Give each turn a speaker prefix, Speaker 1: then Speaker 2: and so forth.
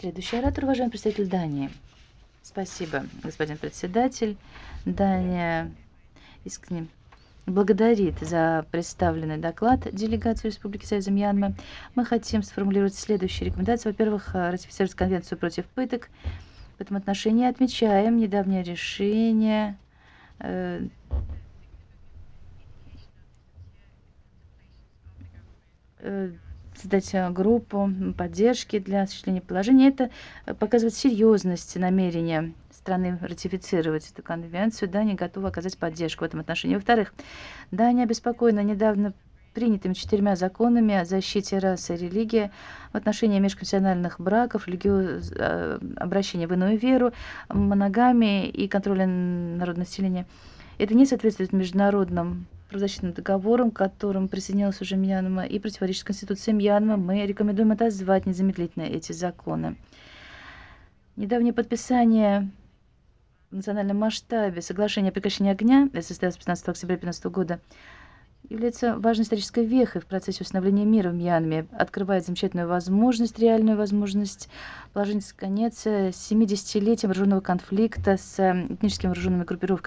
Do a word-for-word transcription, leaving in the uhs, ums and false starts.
Speaker 1: Следующий оратор, уважаемый представитель Дании. Спасибо, господин председатель. Дания искренне благодарит за представленный доклад делегации Республики Союза Мьянма. Мы хотим сформулировать следующие рекомендации. Во-первых, ратифицировать Конвенцию против пыток. В этом отношении отмечаем недавнее решение э, э, создать группу поддержки для осуществления положения. Это показывает серьезность намерения страны ратифицировать эту конвенцию. Дания готова оказать поддержку в этом отношении. Во-вторых, Дания обеспокоена недавно принятыми четырьмя законами о защите расы и религии в отношении межконфессиональных браков, религиоз... обращения в иную веру, моногамии и контроля народного населения. Это не соответствует международным правозащитным договорам, к которым присоединилась уже Мьянма, и противоречит Конституции Мьянмы. Мы рекомендуем отозвать незамедлительно эти законы. Недавнее подписание в национальном масштабе соглашения о прекращении огня, это состоялось пятнадцатого октября две тысячи пятнадцатого года, является важной исторической вехой в процессе установления мира в Мьянме, открывает замечательную возможность, реальную возможность положить конец семидесятилетиям вооруженного конфликта с этническими вооруженными группировками.